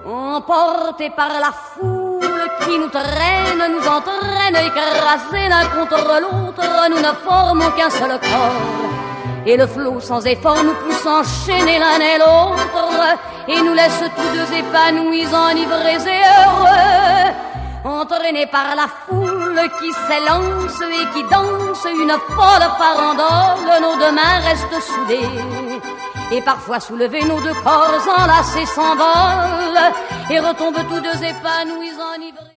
emportés par la foule qui nous traîne, nous entraîne, écrasés l'un contre l'autre, nous ne formons qu'un seul corps. Et le flot sans effort nous pousse enchaîner l'un et l'autre, et nous laisse tous deux épanouis, enivrés et heureux. Entraînés par la foule qui s'élance et qui danse une folle farandole, nos deux mains restent soudées. Et parfois soulevés, nos deux corps enlacés s'envolent et retombent tous deux épanouis, enivrés.